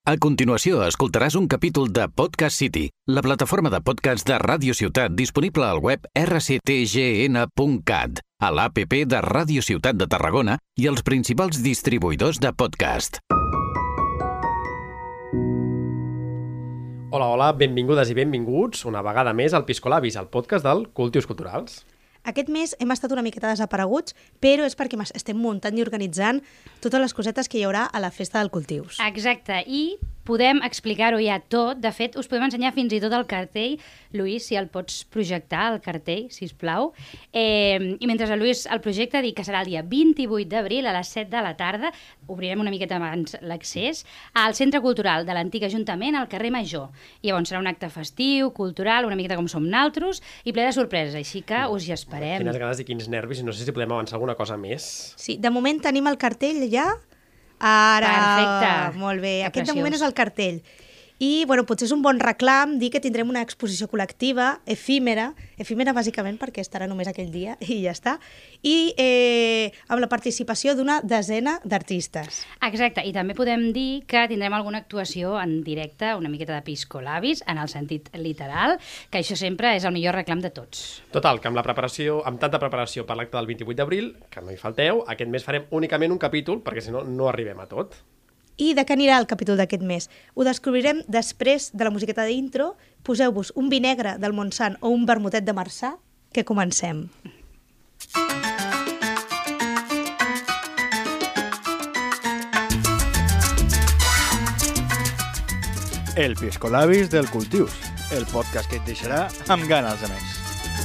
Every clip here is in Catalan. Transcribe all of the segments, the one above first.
A continuació, escoltaràs un capítol de Podcast City, la plataforma de podcast de Ràdio Ciutat disponible al web rctgn.cat, a l'APP de Ràdio Ciutat de Tarragona i els principals distribuïdors de podcast. Hola, benvingudes i benvinguts una vegada més al Piscolabis, el podcast del Cultius Culturals. Aquest mes hem estat una miqueta desapareguts, però és perquè estem muntant i organitzant totes les cosetes que hi haurà a la festa del Cultius. Exacte, i podem explicar-ho ja tot. De fet, us podem ensenyar fins i tot el cartell. Lluís, si el pots projectar, el cartell, sisplau. I mentre el Lluís el projecta, dic que serà el dia 28 d'abril a les 7 de la tarda, obrirem una miqueta abans l'accés, al Centre Cultural de l'Antic Ajuntament, al carrer Major. I llavors serà un acte festiu, cultural, una miqueta com som naltros, i ple de sorpreses, així que us hi esperem. Quines ganes i quins nervis, no sé si podem avançar alguna cosa més. Sí, de moment tenim el cartell ja. Ara, perfecte. Molt bé. Que Aquest preciós. de moment és el cartell. I bueno, potser és un bon reclam dir que tindrem una exposició col·lectiva, efímera bàsicament perquè estarà només aquell dia i ja està, i amb la participació d'una desena d'artistes. Exacte, i també podem dir que tindrem alguna actuació en directe, una miqueta de piscolabis, en el sentit literal, que això sempre és el millor reclam de tots. Total, que amb tanta preparació per l'acte del 28 d'abril, que no hi falteu, aquest mes farem únicament un capítol, perquè si no, no arribem a tot. I de què anirà el capítol d'aquest mes? Ho descobrirem després de la musiqueta d'intro. Poseu-vos un vi negre del Montsant o un vermutet de Marçà, que comencem. El Piscolabis del Cultius, el podcast que et deixarà amb ganes de més.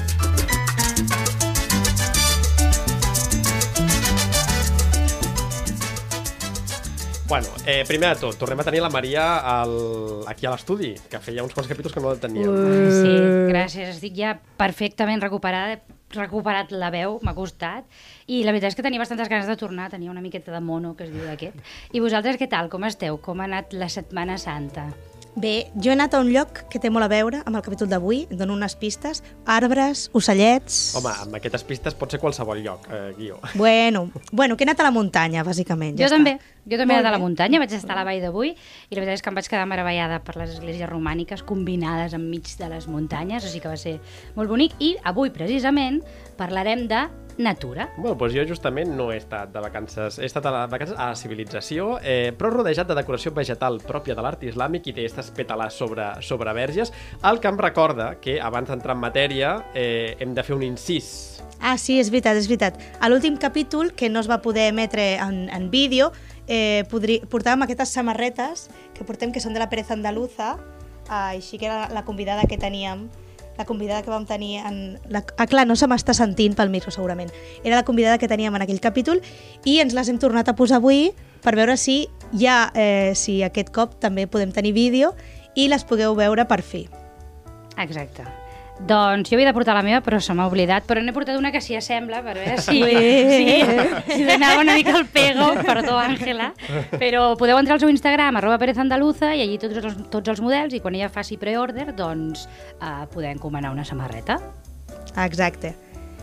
Bueno, primer de tot, tornem a tenir la Maria aquí a l'estudi, que feia uns quants capítols que no la teníem. Sí, gràcies, estic ja perfectament recuperada, he recuperat la veu, m'ha costat, i la veritat és que tenia bastantes ganes de tornar, tenia una miqueta de mono, que es diu d'aquest. I vosaltres què tal, com esteu? Com ha anat la Setmana Santa? Bé, jo he anat a un lloc que té molt a veure amb el capítol d'avui, dono unes pistes, arbres, ocellets... Home, amb aquestes pistes pot ser qualsevol lloc, Guió. Bueno, que he anat a la muntanya, bàsicament. Jo també he anat a la bé. muntanya, vaig estar a la vall d'avui, i la veritat és que em vaig quedar meravellada per les esglésies romàniques combinades enmig de les muntanyes, o sigui que va ser molt bonic, i avui, precisament, parlarem de natura. Bueno, doncs jo justament no he estat de vacances, he estat a vacances a la civilització, però rodejat de decoració vegetal pròpia de l'art islàmic i té aquestes petalars sobre verges, el que em recorda que abans d'entrar en matèria hem de fer un incís. Ah, sí, és veritat. A l'últim capítol, que no es va poder emetre en vídeo, portàvem aquestes samarretes que portem, que són de la Pereza Andaluza, així que era la convidada que teníem, la convidada que vam tenir clar, no se m'està sentint pel micro segurament. Era la convidada que teníem en aquell capítol i ens les hem tornat a posar avui per veure si si aquest cop també podem tenir vídeo i les pugueu veure per fi. Exacte. Doncs jo havia de portar la meva, però se m'ha oblidat, però n'he portat una que s'hi assembla, per veure si donava una mica el pego, perdó, Àngela, però podeu entrar al seu Instagram, @perezandaluza, i allí tots els models, i quan ella faci pre-order, doncs podem encomanar una samarreta. Exacte.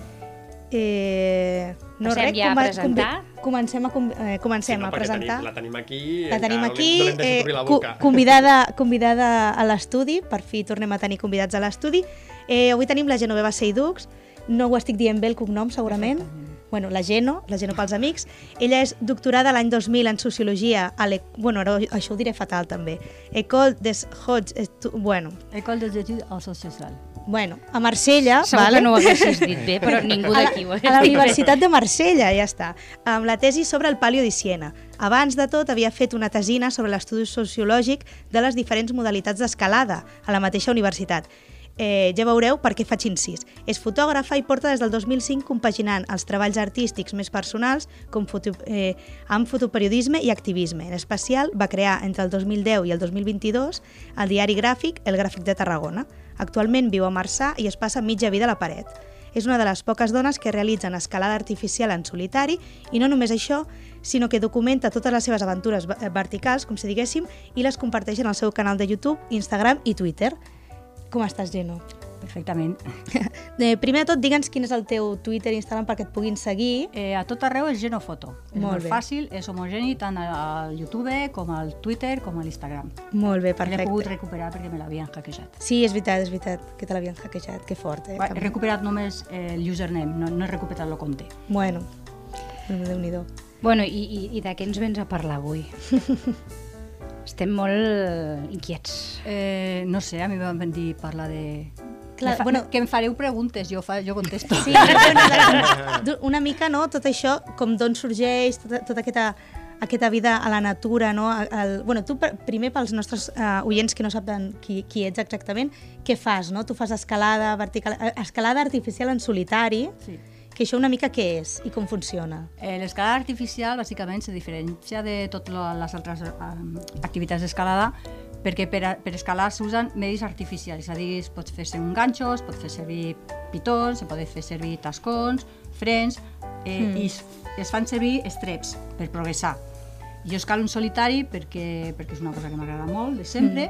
Passem ja a presentar. Comencem a presentar. La tenim aquí, La tenim aquí, no l'hem deixat obrir la boca. convidada a l'estudi, per fi tornem a tenir convidats a l'estudi. Avui tenim la Genoveva Seidux, no ho estic dient bé el cognom segurament, bueno, la Geno pels amics. Ella és doctorada l'any 2000 en Sociologia, bueno, això ho diré fatal també, École des Hautes d'études en social. Bueno, a Marsella, Segur vale? que no ho haguessis dit bé, però ningú d'aquí ho a la Universitat de Marsella, ja està, amb la tesi sobre el Palio di Siena. Abans de tot, havia fet una tesina sobre l'estudi sociològic de les diferents modalitats d'escalada a la mateixa universitat. Ja veureu per què faig incís. És fotògrafa i porta des del 2005 compaginant els treballs artístics més personals amb fotoperiodisme i activisme. En especial, va crear entre el 2010 i el 2022 el diari gràfic El Gràfic de Tarragona. Actualment viu a Marçà i es passa mitja vida a la paret. És una de les poques dones que realitzen escalada artificial en solitari i no només això, sinó que documenta totes les seves aventures verticals, com si diguéssim, i les comparteix en el seu canal de YouTube, Instagram i Twitter. Com estàs, Geno? perfectament. Primer de tot, digue'ns quin és el teu Twitter i Instagram perquè et puguin seguir. A tot arreu és Genofoto. És Molt molt bé. fàcil, és homogeni tant al YouTube com al Twitter com a l'Instagram. Molt bé, L'he pogut perfecte. recuperar perquè me l'havien hackejat. Sí, és veritat, que te l'havien hackejat, que fort, He recuperat només el username, no he recuperat el compte. Bueno, Déu-n'hi-do. Bueno, i de què ens vens a parlar avui? Estem molt inquiets. No sé, a mi em van dir parlar de... Clar, bueno, que em fareu preguntes, jo contesto. sí, bueno, una mica, no?, tot això, com d'on sorgeix, tota aquesta vida a la natura, no? Bueno, tu, primer, pels nostres oients que no saben qui ets exactament, què fas, no? Tu fas escalada vertical, escalada artificial en solitari, Sí. que això una mica què és i com funciona? L'escalada artificial, bàsicament, se diferencia de totes les altres activitats d'escalada perquè per escalar s'usen medis artificials, és a dir, es pot fer servir ganxos, es pot fer servir pitons, se pot fer servir tascons, frens, i es fan servir estreps per progressar. Jo escalo en solitari perquè és una cosa que m'agrada molt, de sempre,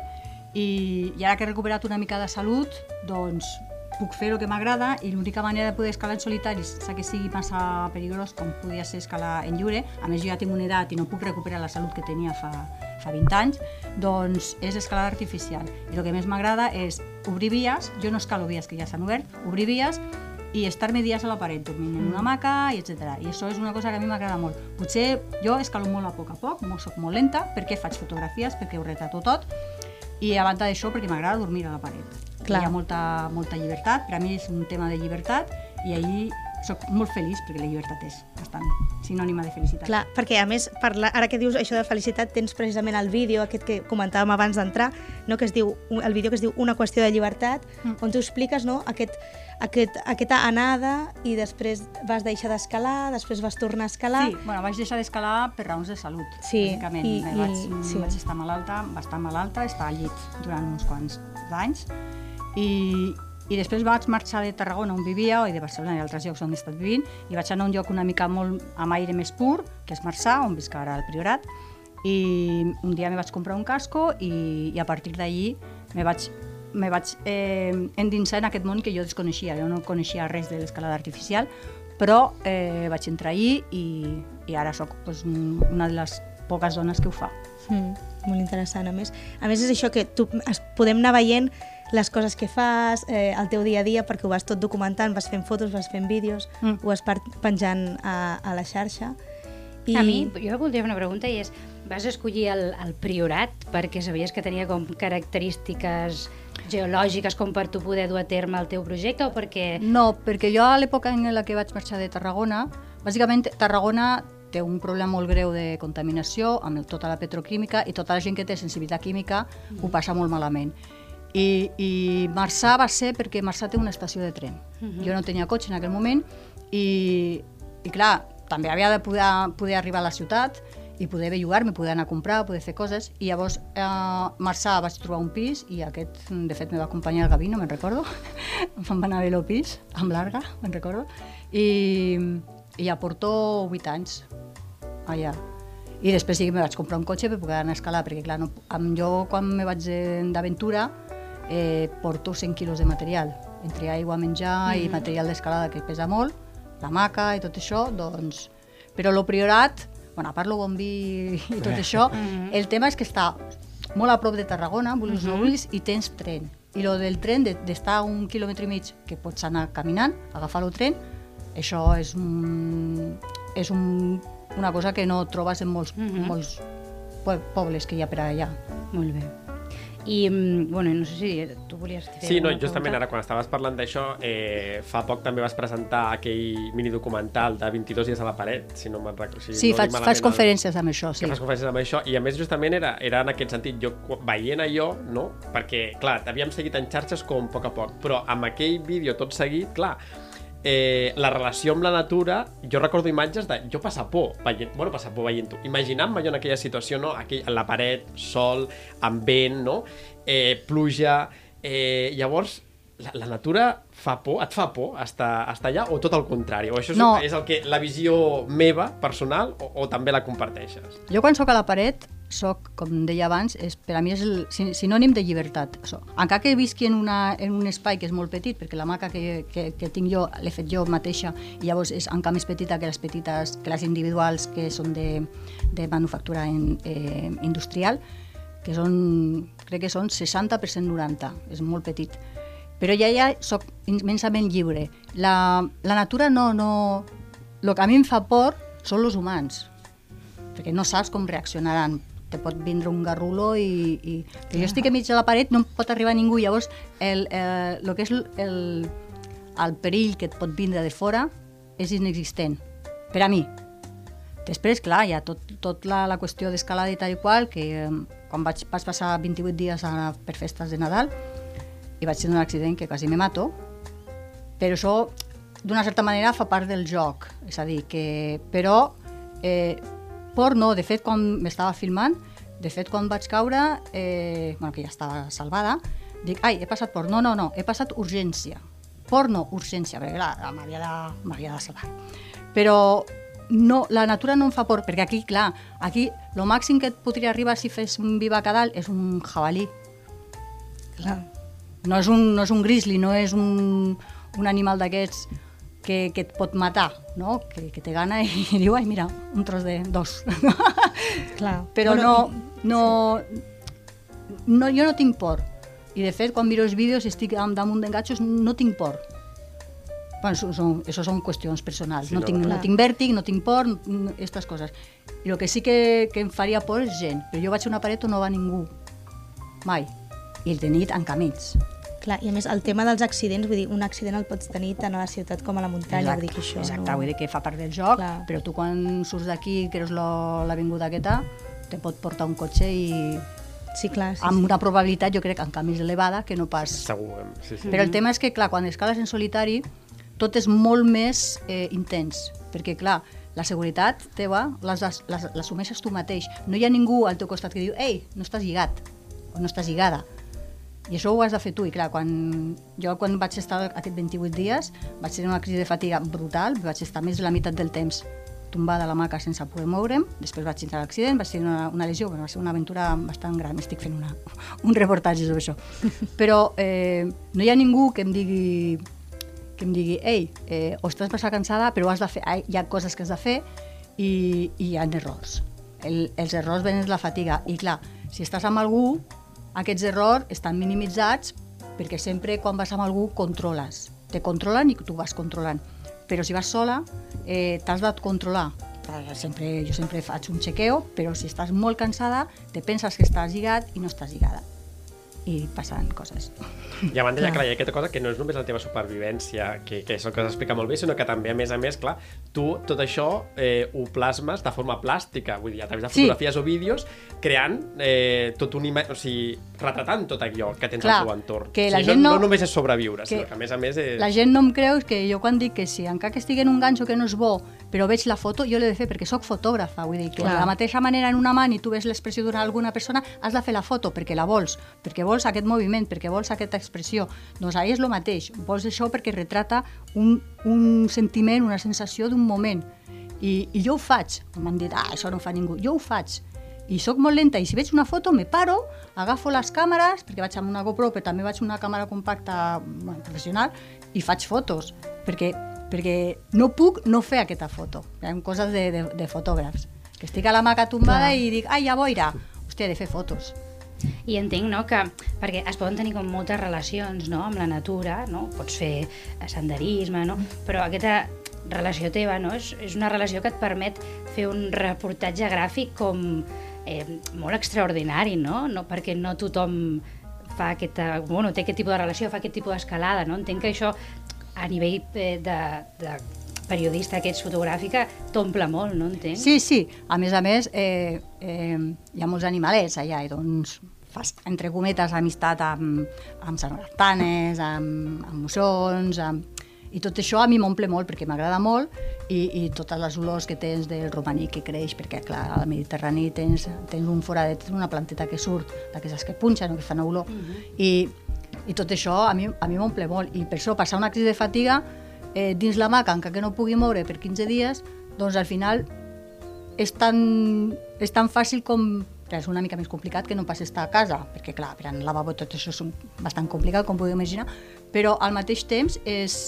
i ara que he recuperat una mica de salut, doncs puc fer el que m'agrada i l'única manera de poder escalar en solitari, sense que sigui massa perillós com podia ser escalar en lliure, a més jo ja tinc una edat i no puc recuperar la salut que tenia fa 20 anys, doncs és escalada artificial. I el que més m'agrada és obrir vies, jo no escalo vies que ja s'han obert, obrir vies i estar-me dies a la paret, dormint en una hamaca, etc. I això és una cosa que a mi m'agrada molt. Potser jo escalo molt a poc, soc molt lenta, perquè faig fotografies, perquè ho retrato tot, i a banda d'això perquè m'agrada dormir a la paret. Clar. Hi ha molta llibertat, per a mi és un tema de llibertat i ahir soc molt feliç perquè la llibertat és bastant sinònima de felicitat. Clar, perquè a més, ara que dius això de felicitat, tens precisament el vídeo aquest que comentàvem abans d'entrar, no? El vídeo que es diu Una qüestió de llibertat, on tu expliques, no?, aquesta anada i després vas deixar d'escalar, després vas tornar a escalar. Sí, bueno, vaig deixar d'escalar per raons de salut, Sí, bàsicament. sí. Vaig estar malalta, bastant malalta, estar al llit durant uns quants anys i després vaig marxar de Tarragona on vivia i de Barcelona i altres llocs on he estat vivint i vaig anar a un lloc una mica molt amb aire més pur, que és Marçà, on visc ara al Priorat, i un dia me vaig comprar un casco i a partir d'allí me vaig endinsar en aquest món que jo desconeixia. Jo no coneixia res de l'escalada artificial, però vaig entrar allí i ara soc una de les poques dones que ho fa. Molt interessant, a més és això que podem anar veient les coses que fas, el teu dia a dia, perquè ho vas tot documentant, vas fent fotos, vas fent vídeos, ho vas penjant a la xarxa. A mi, jo voldria fer una pregunta i és, vas escollir el Priorat perquè sabies que tenia com característiques geològiques com per tu poder dur a terme el teu projecte o perquè... No, perquè jo a l'època en la que vaig marxar de Tarragona, bàsicament Tarragona té un problema molt greu de contaminació amb tota la petroquímica i tota la gent que té sensibilitat química ho passa molt malament. I Marçà va ser perquè Marçà té una estació de tren. Jo no tenia cotxe en aquell moment i clar, també havia de poder arribar a la ciutat i poder bellugar-me, poder anar a comprar, poder fer coses, i llavors a Marçà vaig trobar un pis i aquest, de fet, me va acompanyar al Gavino, me'n recordo, em va anar a veure el pis, amb l'arga, me'n recordo, i ja porto 8 anys allà. I després sí que me vaig comprar un cotxe per poder anar a escalar, perquè clar, jo quan me vaig d'aventura porto 100 quilos de material, entre aigua, menjar i material d'escalada que pesa molt, l'hamaca i tot això, doncs... Però el Priorat, bueno, a part el bon vi i tot això, el tema és que està molt a prop de Tarragona, vulguis o no vulguis, i tens tren. I el del tren, d'estar a 1,5 quilòmetres, que pots anar caminant, agafar el tren, això és una cosa que no trobes en molts pobles que hi ha per allà. Molt bé. I, bueno, no sé si tu volies fer Sí, no, alguna justament pregunta. ara, quan estaves parlant d'això, fa poc també vas presentar aquell minidocumental de 22 dies a la paret, si no me'n recordo. Sí, faig conferències amb això, sí. Que fas conferències amb això, i a més justament era en aquest sentit, jo veient allò, no? Perquè, clar, t'havíem seguit en xarxes com a poc, però amb aquell vídeo tot seguit, clar, la relació amb la natura, jo recordo imatges de jo passar por veient-ho, imaginant-me jo en aquella situació, no? En la paret, sol, amb vent, no? Pluja, llavors la natura et fa por estar allà o tot el contrari? O això és la visió meva, personal, o també la comparteixes? Jo quan soc a la paret com deia abans, per a mi és el sinònim de llibertat. Encara que visqui en un espai que és molt petit, perquè la hamaca que tinc jo l'he fet jo mateixa, i llavors és encara més petita que les individuals que són de manufactura industrial, que crec que són 60 per 190, és molt petit. Però ja soc immensament lliure. La natura no... El que a mi em fa por són els humans, perquè no saps com reaccionaran. Te pot vindre un garrulo i que jo estic a mig de la paret, no em pot arribar ningú. Llavors, el que és el perill que et pot vindre de fora és inexistent, per a mi. Després, clar, hi ha tot la qüestió d'escalada i tal i qual, que quan vaig passar 28 dies per festes de Nadal i vaig tenir un accident que quasi me mato, però això, d'una certa manera, fa part del joc. És a dir, que... Però... por no, de fet, quan m'estava filmant, quan vaig caure, que ja estava salvada, dic, he passat por. No, he passat urgència. Por no, urgència, perquè clar, m'havia de salvar. Però no, la natura no em fa por, perquè aquí, clar, el màxim que et podria arribar si fes un vivac a dalt és un jabalí. Clar. No és un grizzly, no és un animal d'aquests que et pot matar, no? Que te gana i diu, mira, un tros de dos. Clar. Però jo no tinc por. I de fet, quan miro els vídeos i estic damunt d'enganxos, no tinc por. Bueno, això són qüestions personals. Sí, no tinc vèrtic, no tinc por, aquestes coses. I el que sí que em faria por és gent. Però jo vaig a una paret on no va ningú. Mai. I de nit en camins. Clar, i a més, el tema dels accidents, vull dir, un accident el pots tenir tant a la ciutat com a la muntanya, vull dir que això... Exacte, vull dir que fa part del joc, clar. Però tu quan surts d'aquí i creus l'avinguda aquesta, te pot portar un cotxe i... Sí, clar. Sí, amb una probabilitat, jo crec, encara més elevada que no pas... Segur, sí. Però el tema és que, clar, quan escales en solitari, tot és molt més intens, perquè, clar, la seguretat teva l'assumeixes tu mateix. No hi ha ningú al teu costat que diu, no estàs lligat, o no estàs lligada. I això ho has de fer tu, i clar, quan vaig estar aquests 28 dies vaig tenir una crisi de fatiga brutal, vaig estar més de la meitat del temps tombada a l'hamaca sense poder moure'm, després vaig tenir l'accident, vaig tenir una lesió, però va ser una aventura bastant gran, estic fent un reportatge sobre això. Però no hi ha ningú que em digui, o estàs massa cansada, però has de fer, hi ha coses que has de fer i hi ha errors. Els errors venen de la fatiga, i clar, si estàs amb algú, aquests errors estan minimitzats perquè sempre quan vas amb algú controles. Te controlen i tu vas controlant. Però si vas sola, t'has de controlar. Jo sempre faig un chequeo, però si estàs molt cansada, te penses que estàs lligat i no estàs lligada. I passen coses. I a banda, ja, clar, hi ha aquesta cosa que no és només la teva supervivència, que és el que s'explica molt bé, sinó que també, a més, clar, tu tot això ho plasmes de forma plàstica, vull dir, a través de fotografies o vídeos, creant tot un imatge, o sigui, retratant tot allò que tens al teu entorn. Que la gent no només és sobreviure, sinó que, a més és... La gent no em creu que jo quan dic que si encara que estigui en un ganxo que no és bo, però veig la foto, jo l'he de fer perquè sóc fotògrafa, vull dir que de la mateixa manera en una mà i tu veus l'expressió d'alguna persona, has de fer la foto perquè la vols, perquè vols aquest moviment, perquè vols aquesta expressió. Doncs ahir és el mateix, vols això perquè retrata un sentiment, una sensació d'un moment. I jo ho faig, m'han dit, això no ho fa ningú, jo ho faig. I sóc molt lenta, i si veig una foto me paro, agafo les càmeres, perquè vaig amb una GoPro, però també vaig amb una càmera compacta professional, i faig fotos, perquè no puc no fer aquesta foto. Hi ha coses de fotògrafs. Que estic a l'hamaca tombada i dic, ja boira, hòstia, he de fer fotos. I entenc, no?, que perquè es poden tenir com moltes relacions, no?, amb la natura, no? Pots fer senderisme, no? Però aquesta relació teva, no?, és una relació que et permet fer un reportatge gràfic com molt extraordinari, no? Perquè no tothom fa té aquest tipus de relació, fa aquest tipus d'escalada, no? Entenc que això a nivell de periodista que ets fotogràfica t'omple molt, no entenc? Sí. A més, hi ha molts animalets allà, i doncs fas, entre cometes, amistat amb sargastanes, amb moixons, i tot això a mi m'omple molt perquè m'agrada molt, i totes les olors que tens del romaní que creix, perquè clar, al Mediterrani tens un foradet, tens una planteta que surt, d'aquestes que punxen o que fan olor, i tot això a mi m'omple molt, i per això passar una crisi de fatiga dins l'hamaca, encara que no pugui moure per 15 dies, doncs al final és tan fàcil com és una mica més complicat que no pas estar a casa, perquè clar, per anar al lavabo tot això és bastant complicat, com podeu imaginar, però al mateix temps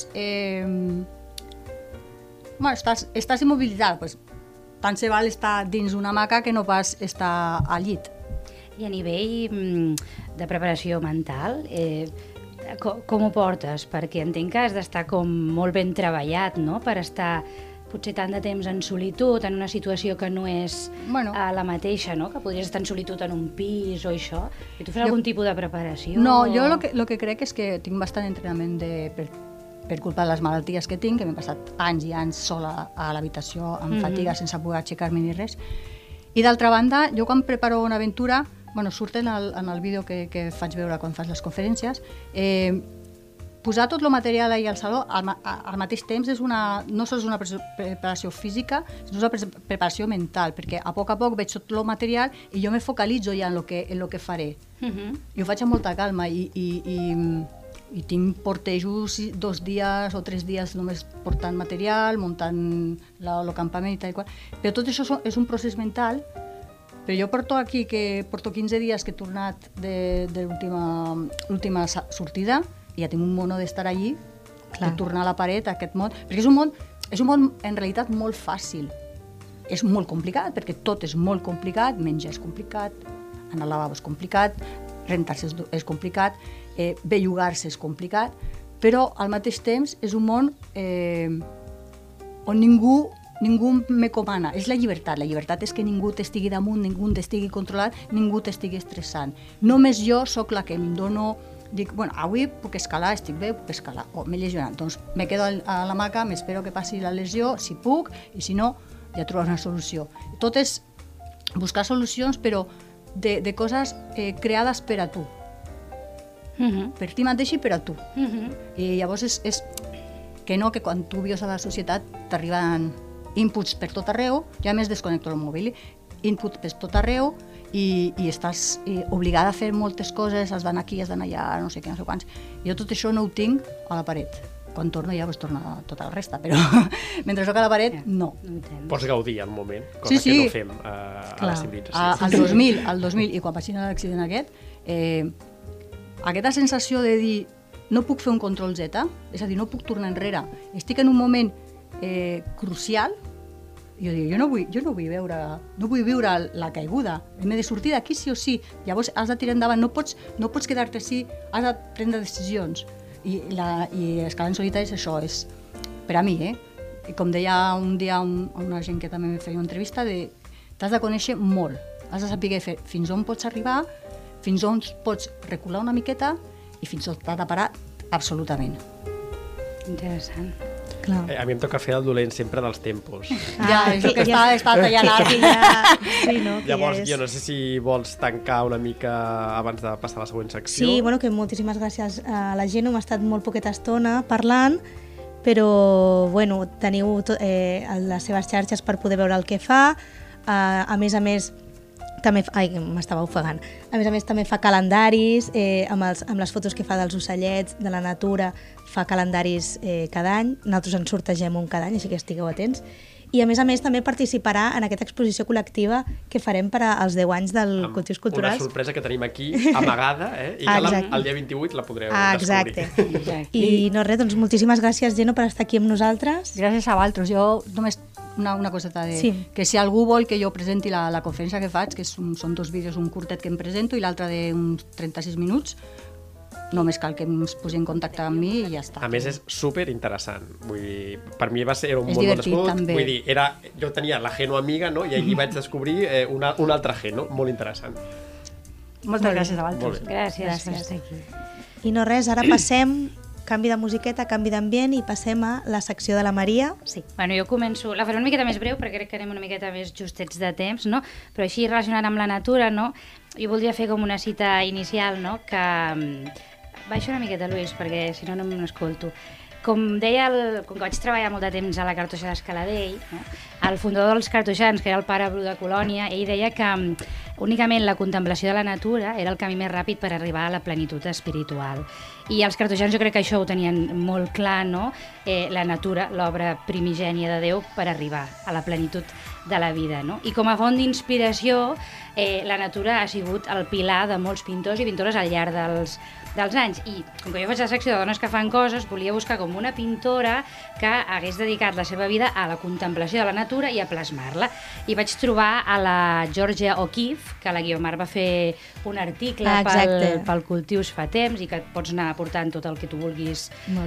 estàs immobilitzat, doncs tant se val estar dins una hamaca que no pas estar al llit. I a nivell de preparació mental, com ho portes? Perquè entenc que has d'estar com molt ben treballat, no?, per estar potser tant de temps en solitud, en una situació que no és la mateixa, no?, que podries estar en solitud en un pis o això. I tu fas algun tipus de preparació? No, jo el que crec és que tinc bastant entrenament per culpa de les malalties que tinc, que m'he passat anys i anys sola a l'habitació, amb fatiga, sense poder aixecar-me ni res. I d'altra banda, jo quan preparo una aventura, surt en el vídeo que faig veure quan fas les conferències, posar tot el material ahir al saló al mateix temps no sols una preparació física, sinó una preparació mental, perquè a poc veig tot el material i jo me focalitzo ja en el que faré. I ho faig amb molta calma i tinc portejos 2 dies o 3 dies només portant material, muntant el campament i tal i qual. Però tot això és un procés mental. Però jo porto 15 dies que he tornat de l'última sortida i ja tinc un mono d'estar allí, de tornar a la paret, a aquest món, perquè és un món en realitat molt fàcil. És molt complicat, perquè tot és molt complicat, menjar és complicat, anar al lavabo és complicat, rentar-se és complicat, bellugar-se és complicat, però al mateix temps és un món on ningú me comana. És la llibertat. La llibertat és que ningú t'estigui damunt, ningú t'estigui controlat, ningú t'estigui estressant. Només jo sóc la que em dono. Dic, avui puc escalar, estic bé, puc escalar. M'he lesionat, doncs me quedo a l'hamaca, m'espero que passi la lesió, si puc, i si no, ja trobaré una solució. Tot és buscar solucions, però de coses creades per a tu. Per ti mateix i per a tu. I llavors és que quan tu vius a la societat t'arriben inputs per tot arreu, jo a més desconnecto el mòbil, inputs per tot arreu, i estàs obligada a fer moltes coses, has d'anar aquí, has d'anar allà, no sé què, no sé quants. Jo tot això no ho tinc a la paret. Quan torno ja torna tota la resta, però mentre soc a la paret, no. Pots gaudir al moment, cosa que no fem a la civilització. Al 2000, i quan vaig tenir l'accident aquesta sensació de dir no puc fer un control Z, és a dir, no puc tornar enrere, estic en un moment crucial. Jo dic, jo no vull viure la caiguda, m'he de sortir d'aquí sí o sí, llavors has de tirar endavant, no pots quedar-te així, has de prendre decisions. I escalar en solitari és això, és per a mi, i com deia un dia una gent que també em feia una entrevista, t'has de conèixer molt, has de saber fer fins on pots arribar, fins on pots recular una miqueta i fins on t'has de parar absolutament. Interessant. A mi em toca fer el dolent sempre dels tempos. És el que està tallant ara. Llavors, jo no sé si vols tancar una mica abans de passar a la següent secció. Sí, que moltíssimes gràcies a la gent, hem estat molt poqueta estona parlant, però teniu les seves xarxes per poder veure el que fa. A més, també m'estava ofegant. A més, també fa calendaris amb les fotos que fa dels ocellets, de la natura, fa calendaris cada any. Nosaltres ens sortegem un cada any, així que estigueu atents. I a més també participarà en aquesta exposició col·lectiva que farem per als 10 anys del Cultius Culturals. Una sorpresa que tenim aquí, amagada, i que el dia 28 la podreu descobrir. Exacte. I no res, doncs moltíssimes gràcies, Geno, per estar aquí amb nosaltres. Gràcies a vosaltres. Jo només una coseta que si algú vol que jo presenti la conferència que faig, que són 2 vídeos, un curtet que em presento i l'altre d'uns 36 minuts, només cal que ens posi en contacte amb mi i ja està. A més, és superinteressant. Vull dir, per mi era un molt bon descobert. Vull dir, jo tenia la Geno amiga, no? I allí vaig descobrir un altre Geno, molt interessant. Moltes gràcies a vosaltres. Gràcies per estar aquí. I no res, ara passem, canvi de musiqueta, canvi d'ambient i passem a la secció de la Maria. Sí, jo començo, la faré una miqueta més breu perquè crec que anem una miqueta més justets de temps, no? Però així relacionant amb la natura, no? Jo voldria fer com una cita inicial, no? Que baixa una miqueta, Lluís, perquè si no m'escolto. Com deia, com que vaig treballar molt de temps a la cartoixa d'Escaladell, no? El fundador dels cartoixans, que era el pare Bru de Colònia, ell deia que únicament la contemplació de la natura era el camí més ràpid per arribar a la plenitud espiritual. I els cartoixans jo crec que això ho tenien molt clar, no? La natura, l'obra primigènia de Déu per arribar a la plenitud de la vida, no? I com a font d'inspiració, la natura ha sigut el pilar de molts pintors i pintores al llarg dels anys. I com que jo faig la secció de dones que fan coses, volia buscar com una pintora que hagués dedicat la seva vida a la contemplació de la natura i a plasmar-la. I vaig trobar a la Georgia O'Keeffe, que la Guiomar va fer un article pel Cultius fa temps i que et pots anar aportant tot el que tu vulguis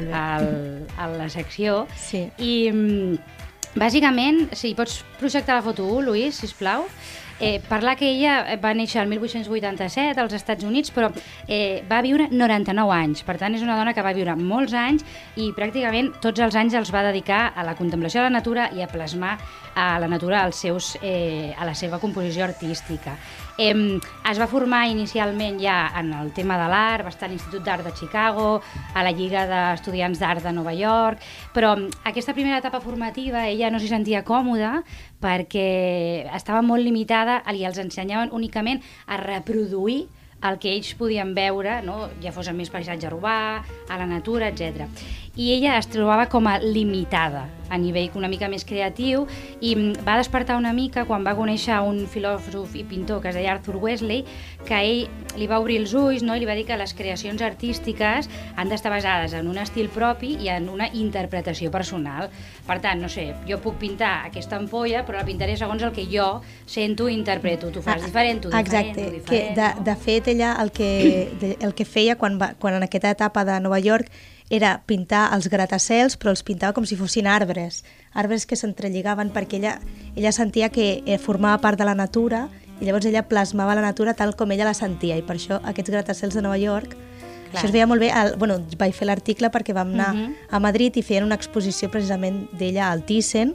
a la secció. Sí. I bàsicament, si pots projectar la foto 1, Lluís, sisplau. Parlar que ella va néixer el 1887 als Estats Units, però va viure 99 anys. Per tant, és una dona que va viure molts anys i pràcticament tots els anys els va dedicar a la contemplació de la natura i a plasmar a la natura a la seva composició artística. Es va formar inicialment ja en el tema de l'art, va estar a l'Institut d'Art de Chicago, a la Lliga d'Estudiants d'Art de Nova York, però aquesta primera etapa formativa ella no s'hi sentia còmoda perquè estava molt limitada i els ensenyaven únicament a reproduir el que ells podien veure, no? Ja fos en més paisatge urbà, a la natura, etc. I ella es trobava com a limitada a nivell una mica més creatiu i va despertar una mica quan va conèixer un filòsof i pintor que es deia Arthur Wesley, que ell li va obrir els ulls, no? I li va dir que les creacions artístiques han d'estar basades en un estil propi i en una interpretació personal. Per tant, no sé, jo puc pintar aquesta ampolla, però la pintaré segons el que jo sento i interpreto. Tu fas diferent, tu diferent, tu diferent. Exacte, de fet ella el que feia quan en aquesta etapa de Nova York era pintar els gratacels, però els pintava com si fossin arbres que s'entrelligaven perquè ella sentia que formava part de la natura i llavors ella plasmava la natura tal com ella la sentia i per això aquests gratacels de Nova York, això es veia molt bé, vaig fer l'article perquè vam anar a Madrid i feien una exposició precisament d'ella al Thyssen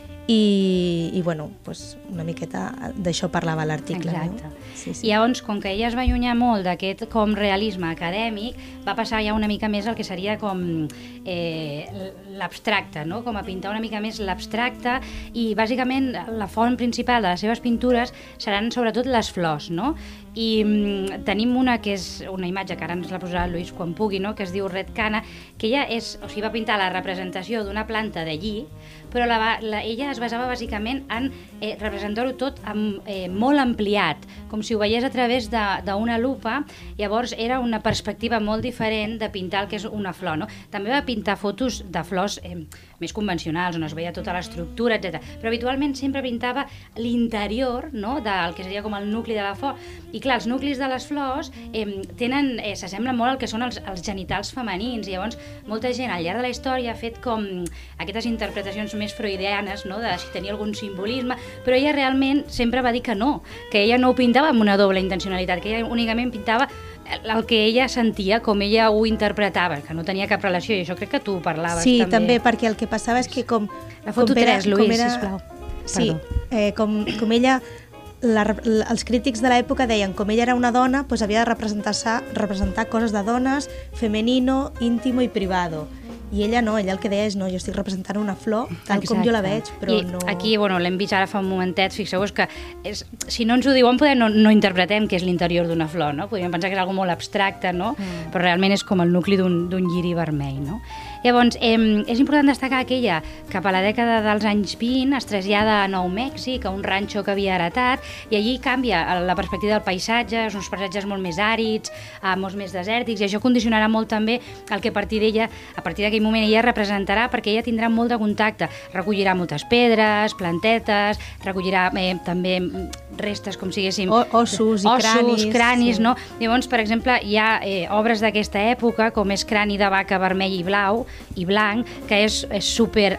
i bueno, pues una miqueta d'això parlava l'article. Exacte. No? Sí. I llavors, com que ella es va allunyar molt d'aquest com realisme acadèmic, va passar ja una mica més al que seria com l'abstracte, no? Com a pintar una mica més l'abstracte i bàsicament la font principal de les seves pintures seran sobretot les flors, no? I tenim una que és una imatge que ara ens la posarà el Lluís quan pugui, no? Que es diu Red Cana, que ella va pintar la representació d'una planta de lli, però ella es basava bàsicament en representar-ho tot molt ampliat, com si ho veiés a través d'una lupa. Llavors era una perspectiva molt diferent de pintar el que és una flor, no? També va pintar fotos de flors més convencionals, on es veia tota l'estructura, etc. Però habitualment sempre pintava l'interior, no? Del que seria com el nucli de la flor. I clar, els nuclis de les flors s'assemblen molt al que són els genitals femenins, i llavors molta gent al llarg de la història ha fet com aquestes interpretacions més freudianes, no? De si tenia algun simbolisme, però ella realment sempre va dir que no, que ella no ho pintava amb una doble intencionalitat, que ella únicament pintava el que ella sentia, com ella ho interpretava, que no tenia cap relació, i això crec que tu parlaves també. Sí, també, perquè el que passava és que La foto 3, Lluís, sisplau. Sí, com ella... els crítics de l'època deien com ella era una dona, doncs havia de representar coses de dones, femenino, íntimo i privado. I ella no, ella el que deia és no, jo estic representant una flor tal com jo la veig, però I no... Aquí, l'hem vist ara fa un momentet, fixeu-vos que si no ens ho diuen poder no interpretem què és l'interior d'una flor, no? Podríem pensar que és algo molt abstracte, no? Però realment és com el nucli d'un lliri vermell, no? Llavors, és important destacar que ella, cap a la dècada dels anys 20, es trasllada a Nou Mèxic, a un ranxo que havia heretat, i allí canvia la perspectiva del paisatge, són uns paisatges molt més àrids, molts més desèrtics, i això condicionarà molt també el que a partir d'aquell moment ella representarà, perquè ella tindrà molt de contacte, recollirà moltes pedres, plantetes, recollirà també restes com siguéssim... Ossos i cranis, sí. No? Llavors, per exemple, hi ha obres d'aquesta època, com és Crani de vaca vermell i blau, i blanc, que és super...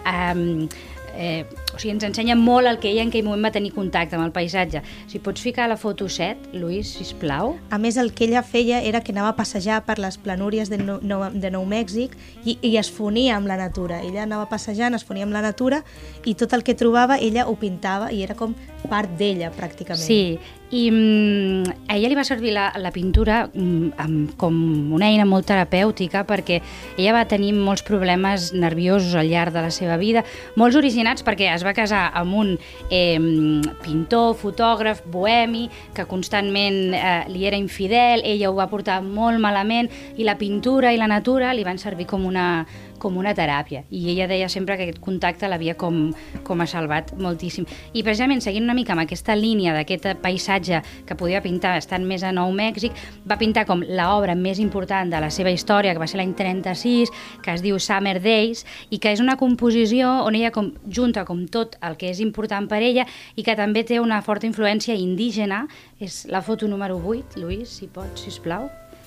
o sigui, ens ensenya molt el que ella en aquell moment va tenir contacte amb el paisatge. Si pots ficar la foto 7, Lluís, sisplau. A més, el que ella feia era que anava a passejar per les planúries de Nou Mèxic i es fonia amb la natura. Ella anava passejant, es fonia amb la natura i tot el que trobava ella ho pintava i era com part d'ella, pràcticament. Sí, i a ella li va servir la pintura com una eina molt terapèutica, perquè ella va tenir molts problemes nerviosos al llarg de la seva vida, molts originats perquè es va casar amb un pintor, fotògraf, bohemi, que constantment li era infidel, ella ho va portar molt malament, i la pintura i la natura li van servir com una teràpia, i ella deia sempre que aquest contacte l'havia com ha salvat moltíssim. I precisament seguint una mica amb aquesta línia d'aquest paisatge que podia pintar estant més a Nou Mèxic, va pintar com l'obra més important de la seva història, que va ser l'any 36, que es diu Summer Days, i que és una composició on ella junta com tot el que és important per ella i que també té una forta influència indígena. És la foto número 8, Lluís, si pots, sisplau.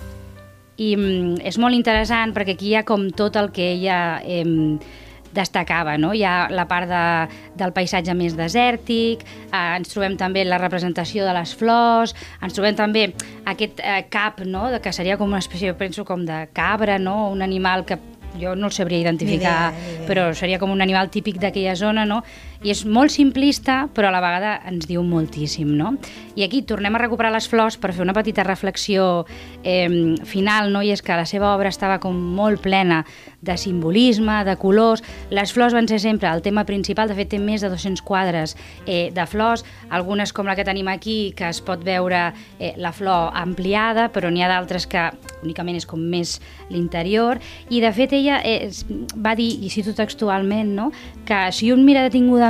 I és molt interessant perquè aquí hi ha com tot el que ella destacava, no? Hi ha la part del paisatge més desèrtic, ens trobem també la representació de les flors, ens trobem també aquest cap, no? Que seria com una espècie, jo penso, com de cabra, no? Un animal que jo no el sabria identificar, ni idea. Però seria com un animal típic d'aquella zona, no? I és molt simplista, però a la vegada ens diu moltíssim, no? I aquí tornem a recuperar les flors per fer una petita reflexió final, no? I és que la seva obra estava com molt plena de simbolisme, de colors. Les flors van ser sempre el tema principal, de fet té més de 200 quadres de flors, algunes com la que tenim aquí, que es pot veure la flor ampliada, però n'hi ha d'altres que únicament és com més l'interior, i de fet ella va dir, i cito textualment, no? Que si un mira detingudament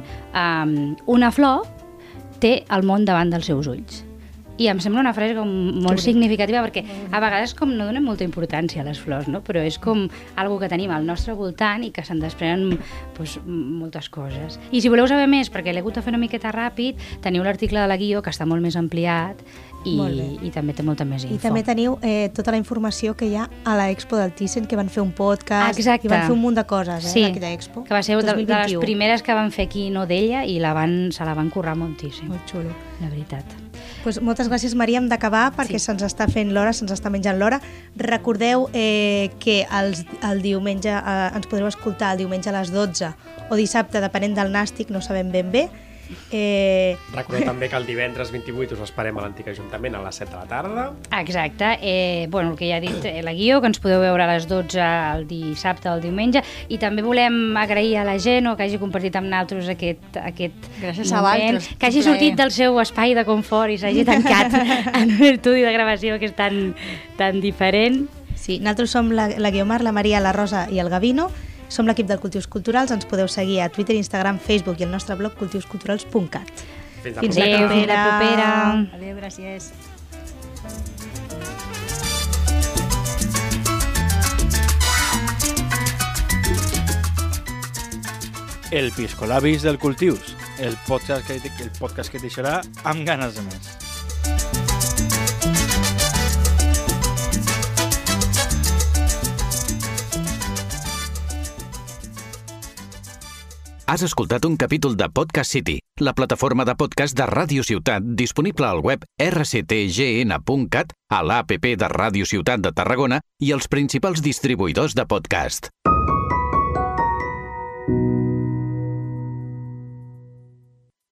una flor, té el món davant dels seus ulls. I em sembla una frase com molt significativa, perquè a vegades com no donem molta importància a les flors, no? Però és com algo que tenim al nostre voltant i que se'n desprenen moltes coses. I si voleu saber més, perquè l'he hagut de fer una miqueta ràpid, teniu l'article de la Guió, que està molt més ampliat, i també té molta més info. I també teniu tota la informació que hi ha a l'Expo del Thyssen, que van fer un podcast, exacte. I van fer un munt de coses en aquella Expo. Que va ser de les primeres que van fer aquí, no d'ella, i se la van currar moltíssim. Molt xulo. La veritat. Pues moltes gràcies, Maria, hem d'acabar perquè se'ns està fent l'hora, se'ns està menjant l'hora. Recordeu que el diumenge ens podreu escoltar el diumenge a les 12 o dissabte, depenent del nàstic, no sabem ben bé. Recordeu també que el divendres 28 us esperem a l'Antic Ajuntament a les 7 de la tarda. Exacte, el que ja ha dit la Guió, que ens podeu veure a les 12 el dissabte o el diumenge, i també volem agrair a la Geno que hagi compartit amb nosaltres aquest gràcies moment, a vosaltres, que hagi sortit del seu espai de confort i s'hagi tancat en un estudi de gravació que és tan diferent. Sí, nosaltres som la Guiomar, la Maria, la Rosa i el Gavino. Som l'equip del Cultius Culturals, ens podeu seguir a Twitter, Instagram, Facebook i el nostre blog cultiusculturals.cat. Fins la propera. Adéu, gràcies. El Piscolabis del Cultius, el podcast que et deixarà amb ganes de més. Has escoltat un capítol de Podcast City, la plataforma de podcast de Ràdio Ciutat disponible al web rctgn.cat, a l'APP de Ràdio Ciutat de Tarragona i els principals distribuïdors de podcast.